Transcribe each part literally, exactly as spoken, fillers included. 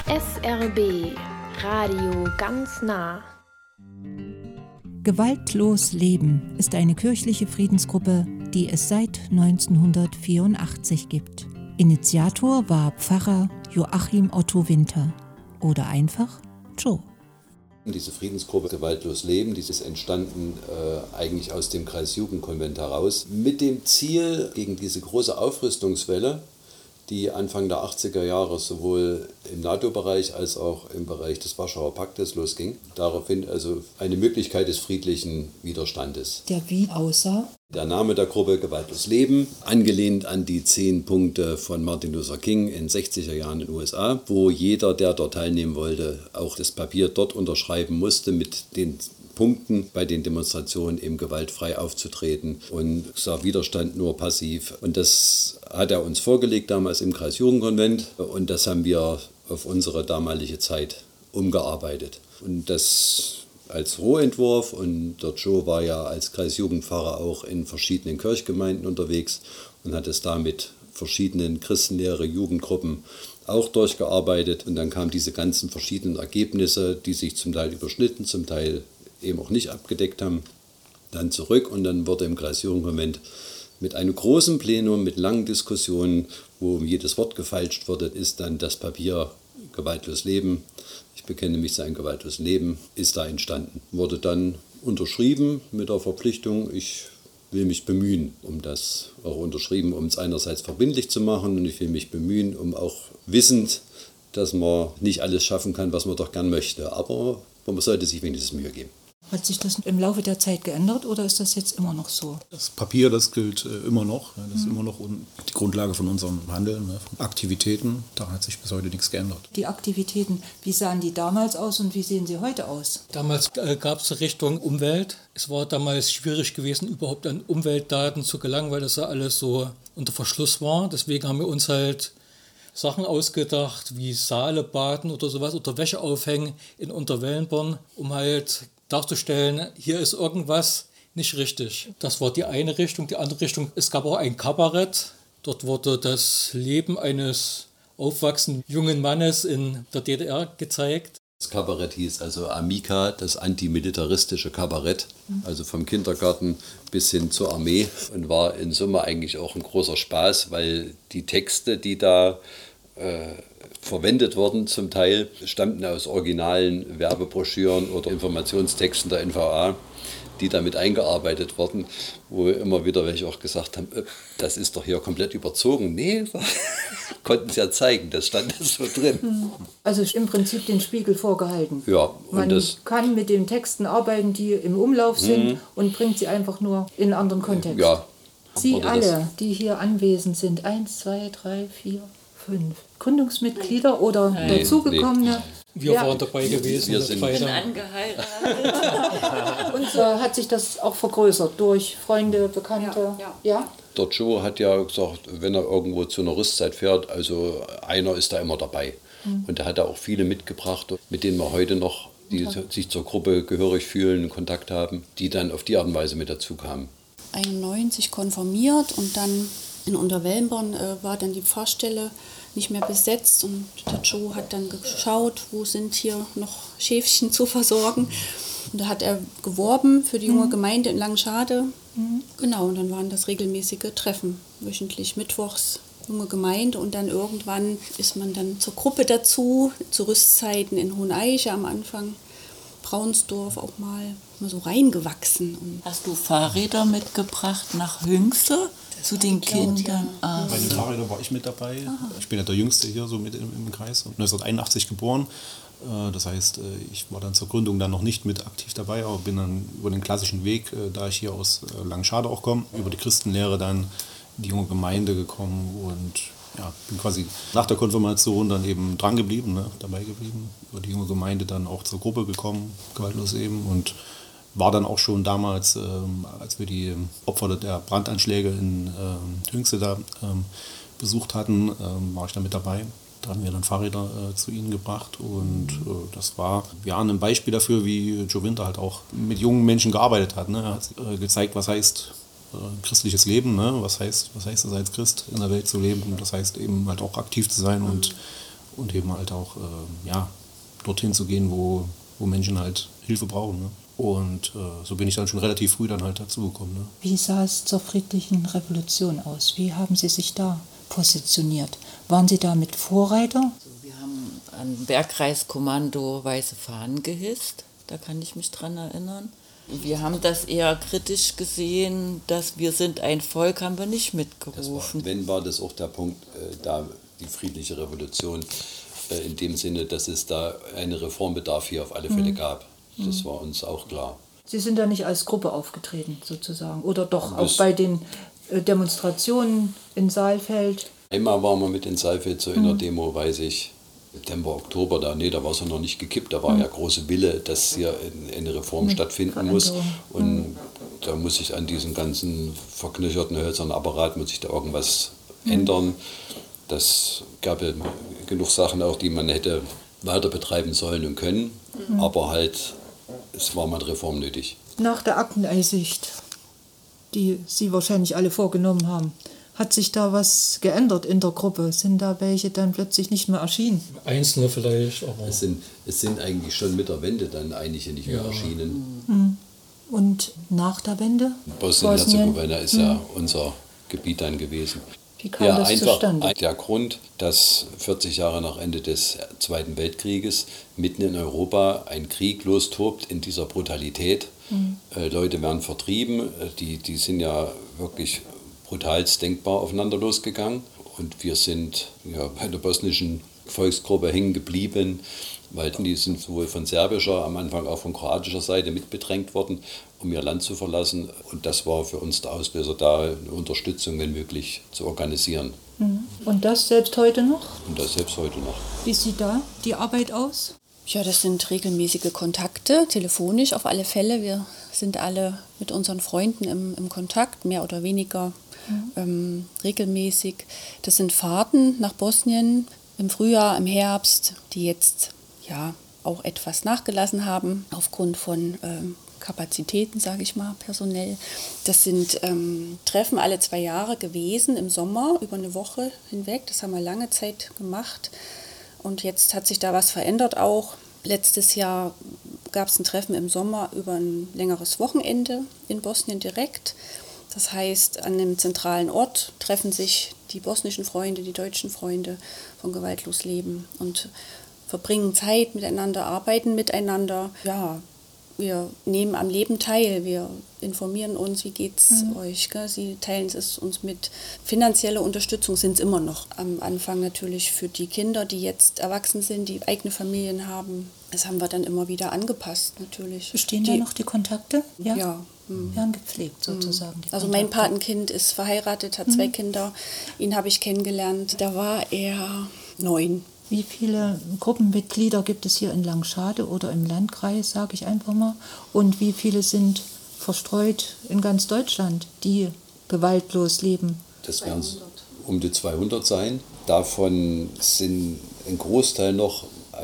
S R B Radio ganz nah. Gewaltlos Leben ist eine kirchliche Friedensgruppe, die es seit neunzehnhundertvierundachtzig gibt. Initiator war Pfarrer Joachim Otto Winter oder einfach Joe. Diese Friedensgruppe Gewaltlos Leben, die ist entstanden äh, eigentlich aus dem Kreisjugendkonvent heraus, mit dem Ziel, gegen diese große Aufrüstungswelle, die Anfang der achtziger Jahre sowohl im NATO-Bereich als auch im Bereich des Warschauer Paktes losging. Daraufhin also eine Möglichkeit des friedlichen Widerstandes. Der wie aussah? Der Name der Gruppe Gewaltlos Leben, angelehnt an die zehn Punkte von Martin Luther King in den sechziger Jahren in den U S A, wo jeder, der dort teilnehmen wollte, auch das Papier dort unterschreiben musste mit den Punkten, bei den Demonstrationen eben gewaltfrei aufzutreten und sah Widerstand nur passiv. Und das hat er uns vorgelegt damals im Kreisjugendkonvent und das haben wir auf unsere damalige Zeit umgearbeitet. Und das als Rohentwurf, und der Joe war ja als Kreisjugendpfarrer auch in verschiedenen Kirchgemeinden unterwegs und hat es da mit verschiedenen Christenlehre, Jugendgruppen auch durchgearbeitet. Und dann kamen diese ganzen verschiedenen Ergebnisse, die sich zum Teil überschnitten, zum Teil eben auch nicht abgedeckt haben, dann zurück. Und dann wurde im Kreisjugendkonvent mit einem großen Plenum, mit langen Diskussionen, wo jedes Wort gefeilscht wurde, ist dann das Papier Gewaltlos Leben, ich bekenne mich zu einem gewaltlosen Leben, ist da entstanden. Wurde dann unterschrieben mit der Verpflichtung, ich will mich bemühen, um das auch unterschrieben, um es einerseits verbindlich zu machen, und ich will mich bemühen, um auch wissend, dass man nicht alles schaffen kann, was man doch gern möchte, aber man sollte sich wenigstens Mühe geben. Hat sich das im Laufe der Zeit geändert oder ist das jetzt immer noch so? Das Papier, das gilt äh, immer noch. Das mhm. ist immer noch die Grundlage von unserem Handeln, ne, von Aktivitäten. Da hat sich bis heute nichts geändert. Die Aktivitäten, wie sahen die damals aus und wie sehen sie heute aus? Damals äh, gab es Richtung Umwelt. Es war damals schwierig gewesen, überhaupt an Umweltdaten zu gelangen, weil das ja alles so unter Verschluss war. Deswegen haben wir uns halt Sachen ausgedacht, wie Saale baden oder sowas, oder Wäsche aufhängen in Unterwellenborn, um halt darzustellen, hier ist irgendwas nicht richtig. Das war die eine Richtung. Die andere Richtung, es gab auch ein Kabarett. Dort wurde das Leben eines aufwachsenden jungen Mannes in der D D R gezeigt. Das Kabarett hieß also Amica, das antimilitaristische Kabarett, also vom Kindergarten bis hin zur Armee, und war in Summe eigentlich auch ein großer Spaß, weil die Texte, die da äh, verwendet wurden, zum Teil stammten aus originalen Werbebroschüren oder Informationstexten der N V A, die damit eingearbeitet wurden, wo immer wieder welche auch gesagt haben, das ist doch hier komplett überzogen. Nee, konnten sie ja zeigen, das stand so drin. Also im Prinzip den Spiegel vorgehalten. Ja, und Man das kann mit den Texten arbeiten, die im Umlauf sind, mh. und bringt sie einfach nur in einen anderen Kontext. Ja. Sie alle, die hier anwesend sind, eins, zwei, drei, vier, fünf Gründungsmitglieder oder Nein. dazugekommene? Nee. Wir ja. waren dabei gewesen. Wir sind angeheiratet. Und äh, hat sich das auch vergrößert durch Freunde, Bekannte? Ja. ja. ja? Der Joe hat ja gesagt, wenn er irgendwo zu einer Rüstzeit fährt, also einer ist da immer dabei. Mhm. Und er hat da auch viele mitgebracht, mit denen wir heute noch, die okay. sich zur Gruppe gehörig fühlen, Kontakt haben, die dann auf die Art und Weise mit dazu kamen. einundneunzig konformiert und dann in Unterwellenborn äh, war dann die Pfarrstelle nicht mehr besetzt und der Joe hat dann geschaut, wo sind hier noch Schäfchen zu versorgen. Und da hat er geworben für die junge mhm. Gemeinde in Langschade. Mhm. Genau, und dann waren das regelmäßige Treffen, wöchentlich mittwochs, junge Gemeinde. Und dann irgendwann ist man dann zur Gruppe dazu, zu Rüstzeiten in Hoheneiche am Anfang, Braunsdorf auch mal, mal so reingewachsen. Und hast du Fahrräder mitgebracht nach Hünxe? Zu den Kindern. Ja. Bei den Fahrrädern war ich mit dabei. Aha. Ich bin ja der Jüngste hier so mit im, im Kreis. neunzehnhunderteinundachtzig geboren. Das heißt, ich war dann zur Gründung dann noch nicht mit aktiv dabei, aber bin dann über den klassischen Weg, da ich hier aus Langschade auch komme, über die Christenlehre dann in die junge Gemeinde gekommen und ja, bin quasi nach der Konfirmation dann eben dran geblieben, ne, dabei geblieben. Über die junge Gemeinde dann auch zur Gruppe gekommen, gewaltlos eben, und war dann auch schon damals, ähm, als wir die Opfer der Brandanschläge in ähm, Hünxe da ähm, besucht hatten, ähm, war ich da mit dabei. Da haben wir dann Fahrräder äh, zu ihnen gebracht und äh, das war ja ein Beispiel dafür, wie Joe Winter halt auch mit jungen Menschen gearbeitet hat. Ne? Er hat äh, gezeigt, was heißt äh, christliches Leben, ne? was heißt, was heißt es als Christ in der Welt zu leben. Das heißt eben halt auch aktiv zu sein und und eben halt auch äh, ja, dorthin zu gehen, wo, wo Menschen halt Hilfe brauchen. Ne? Und äh, so bin ich dann schon relativ früh dann halt dazugekommen. Ne? Wie sah es zur friedlichen Revolution aus? Wie haben Sie sich da positioniert? Waren Sie da mit Vorreiter? Wir haben an Bergkreiskommando weiße Fahnen gehisst, da kann ich mich dran erinnern. Wir haben das eher kritisch gesehen, dass wir sind ein Volk, haben wir nicht mitgerufen. War, wenn war das auch der Punkt, äh, da die friedliche Revolution, äh, in dem Sinne, dass es da einen Reformbedarf hier auf alle Fälle mhm. gab. Das war uns auch klar. Sie sind da nicht als Gruppe aufgetreten, sozusagen, oder doch auch bei den äh, Demonstrationen in Saalfeld? Einmal waren wir mit in Saalfeld so in der Demo, weiß ich, September, Oktober, da, nee, da war es ja noch nicht gekippt, da war mhm. ja große Wille, dass hier eine Reform mhm. stattfinden muss. Und mhm. da muss sich an diesem ganzen verknöcherten hölzernen Apparat, muss sich da irgendwas mhm. ändern. Das gab ja genug Sachen auch, die man hätte weiter betreiben sollen und können, mhm. aber halt, es war mal Reform nötig. Nach der Akteneinsicht, die Sie wahrscheinlich alle vorgenommen haben, hat sich da was geändert in der Gruppe? Sind da welche dann plötzlich nicht mehr erschienen? Einzelne vielleicht, aber... Es sind, es sind eigentlich schon mit der Wende dann einige nicht mehr ja. erschienen. Mhm. Und nach der Wende? Bosnien-Herzegowina ist mhm. ja unser Gebiet dann gewesen. Wie kam ja, das einfach zustande? Der Grund, dass vierzig Jahre nach Ende des Zweiten Weltkrieges mitten in Europa ein Krieg lostobt in dieser Brutalität. Mhm. Äh, Leute werden vertrieben, die, die sind ja wirklich brutalst denkbar aufeinander losgegangen. Und wir sind ja, bei der bosnischen Volksgruppe hängen geblieben, weil die sind sowohl von serbischer, am Anfang auch von kroatischer Seite mitbedrängt worden, um ihr Land zu verlassen. Und das war für uns der Auslöser, da eine Unterstützung, wenn möglich, zu organisieren. Und das selbst heute noch? Und das selbst heute noch. Wie sieht da die Arbeit aus? Ja, das sind regelmäßige Kontakte, telefonisch auf alle Fälle. Wir sind alle mit unseren Freunden im, im Kontakt, mehr oder weniger mhm. ähm, regelmäßig. Das sind Fahrten nach Bosnien im Frühjahr, im Herbst, die jetzt ja auch etwas nachgelassen haben aufgrund von ähm, Kapazitäten, sage ich mal, personell. Das sind ähm, Treffen alle zwei Jahre gewesen, im Sommer, über eine Woche hinweg. Das haben wir lange Zeit gemacht. Und jetzt hat sich da was verändert auch. Letztes Jahr gab es ein Treffen im Sommer über ein längeres Wochenende in Bosnien direkt. Das heißt, an einem zentralen Ort treffen sich die bosnischen Freunde, die deutschen Freunde von Gewaltlos Leben und verbringen Zeit miteinander, arbeiten miteinander. Ja, wir nehmen am Leben teil, wir informieren uns, wie geht's mhm. euch. Gell? Sie teilen es uns mit. Finanzielle Unterstützung sind es immer noch. Am Anfang natürlich für die Kinder, die jetzt erwachsen sind, die eigene Familien haben. Das haben wir dann immer wieder angepasst natürlich. Bestehen die, da noch die Kontakte? Ja. Ja. Mhm. Werden gepflegt sozusagen. Also mein Patenkind ist verheiratet, hat mhm. zwei Kinder. Ihn habe ich kennengelernt. Da war er neun. Wie viele Gruppenmitglieder gibt es hier in Langschade oder im Landkreis, sage ich einfach mal, und wie viele sind verstreut in ganz Deutschland, die gewaltlos leben? Das werden um die zweihundert sein. Davon sind ein Großteil noch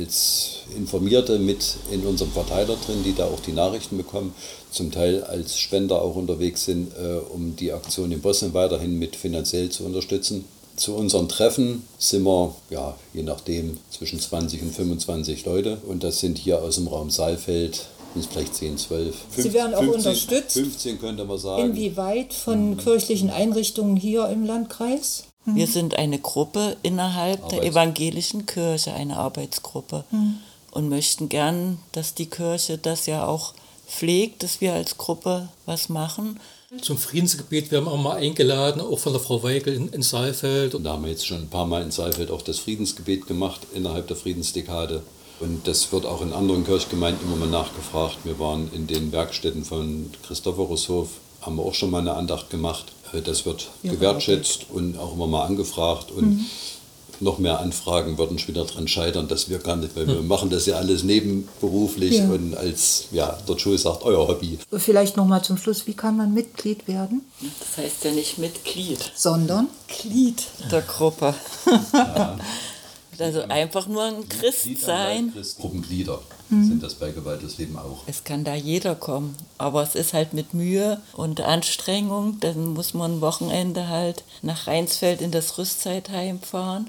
als Informierte mit in unserem Verteiler drin, die da auch die Nachrichten bekommen, zum Teil als Spender auch unterwegs sind, äh, um die Aktion in Bosnien weiterhin mit finanziell zu unterstützen. Zu unseren Treffen sind wir, ja, je nachdem, zwischen zwanzig und fünfundzwanzig Leute. Und das sind hier aus dem Raum Saalfeld, sind es vielleicht zehn, zwölf. Sie werden auch fünfzehn, unterstützt? fünfzehn könnte man sagen. Inwieweit von mhm. kirchlichen Einrichtungen hier im Landkreis? Mhm. Wir sind eine Gruppe innerhalb Arbeits- der evangelischen Kirche, eine Arbeitsgruppe. Mhm. Und möchten gern, dass die Kirche das ja auch pflegt, dass wir als Gruppe was machen. Zum Friedensgebet werden wir auch mal eingeladen, auch von der Frau Weigel in, in Saalfeld. Und da haben wir jetzt schon ein paar Mal in Saalfeld auch das Friedensgebet gemacht innerhalb der Friedensdekade. Und das wird auch in anderen Kirchgemeinden immer mal nachgefragt. Wir waren in den Werkstätten von Christophorushof, haben wir auch schon mal eine Andacht gemacht. Das wird ja, gewertschätzt okay. und auch immer mal angefragt. Und mhm. noch mehr Anfragen würden schon wieder daran scheitern, dass wir gar nicht, weil wir machen das ja alles nebenberuflich ja. und als, ja, der Joe sagt, euer Hobby. Vielleicht noch mal zum Schluss, wie kann man Mitglied werden? Das heißt ja nicht Mitglied. Sondern? Glied der Gruppe. Ja. Also einfach nur ein Christ Glied sein. Gruppenglieder mhm. sind das bei Gewaltlos Leben auch. Es kann da jeder kommen, aber es ist halt mit Mühe und Anstrengung. Dann muss man ein Wochenende halt nach Rheinsfeld in das Rüstzeitheim fahren.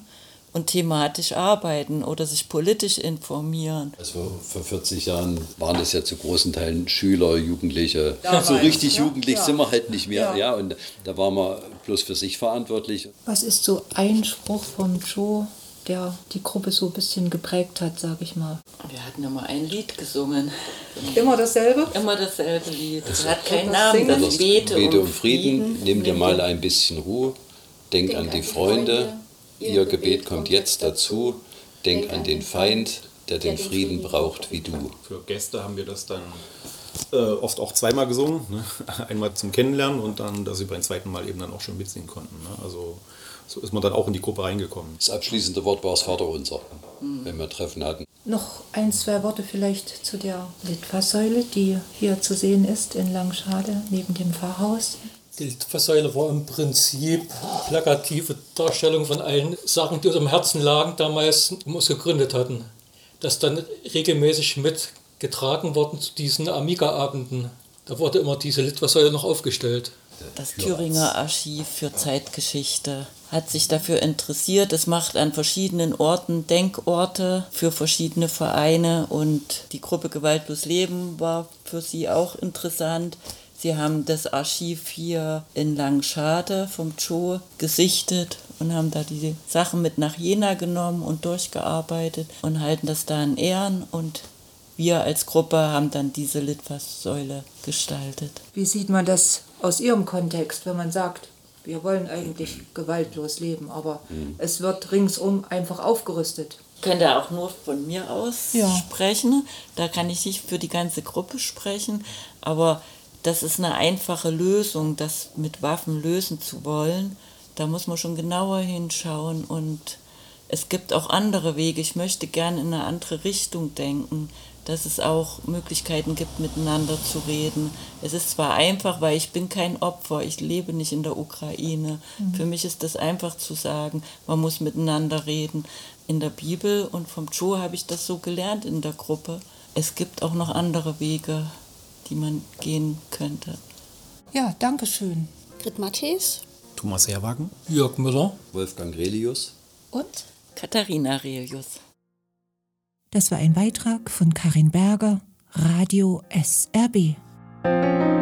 und thematisch arbeiten oder sich politisch informieren. Also vor vierzig Jahren waren das ja zu großen Teilen Schüler, Jugendliche. Damals, so richtig ja, jugendlich ja. sind wir halt nicht mehr. Ja. Ja. Und da waren wir bloß für sich verantwortlich. Was ist so ein Spruch vom Joe, der die Gruppe so ein bisschen geprägt hat, sag ich mal? Wir hatten immer ein Lied gesungen. Immer dasselbe? Immer dasselbe Lied. Das hat Und keinen das Namen. Singen? Das Bete, Bete um um Frieden, nimm dir mal ein bisschen Ruhe, denk an die Freunde, ihr Gebet kommt jetzt dazu, denk an den Feind, der den Frieden braucht wie du. Für Gäste haben wir das dann äh, oft auch zweimal gesungen. Ne? Einmal zum Kennenlernen und dann, dass sie beim zweiten Mal eben dann auch schon mitsingen konnten. Ne? Also so ist man dann auch in die Gruppe reingekommen. Das abschließende Wort war das Vaterunser, wenn wir Treffen hatten. Noch ein, zwei Worte vielleicht zu der Litfaßsäule, die hier zu sehen ist in Langschade neben dem Pfarrhaus. Die Litfaßsäule war im Prinzip plakative Darstellung von allen Sachen, die uns am Herzen lagen damals, als wir uns gegründet hatten. Das dann regelmäßig mitgetragen worden zu diesen Amiga-Abenden. Da wurde immer diese Litfaßsäule noch aufgestellt. Das Thüringer Archiv für Zeitgeschichte hat sich dafür interessiert. Es macht an verschiedenen Orten Denkorte für verschiedene Vereine und die Gruppe Gewaltlos Leben war für sie auch interessant. Sie haben das Archiv hier in Langschade vom Joe gesichtet und haben da die Sachen mit nach Jena genommen und durchgearbeitet und halten das da in Ehren. Und wir als Gruppe haben dann diese Litfaßsäule gestaltet. Wie sieht man das aus Ihrem Kontext, wenn man sagt, wir wollen eigentlich gewaltlos leben, aber mhm. es wird ringsum einfach aufgerüstet? Ich könnte auch nur von mir aus Ja. sprechen. Da kann ich nicht für die ganze Gruppe sprechen, aber das ist eine einfache Lösung, das mit Waffen lösen zu wollen. Da muss man schon genauer hinschauen und es gibt auch andere Wege. Ich möchte gerne in eine andere Richtung denken, dass es auch Möglichkeiten gibt, miteinander zu reden. Es ist zwar einfach, weil ich bin kein Opfer, ich lebe nicht in der Ukraine. Mhm. Für mich ist das einfach zu sagen, man muss miteinander reden. In der Bibel und vom Joe habe ich das so gelernt in der Gruppe. Es gibt auch noch andere Wege, die man gehen könnte. Ja, danke schön. Grit Matthäus. Thomas Herwagen. Jörg Müller. Wolfgang Relius. Und? Katharina Relius. Das war ein Beitrag von Karin Berger, Radio S R B.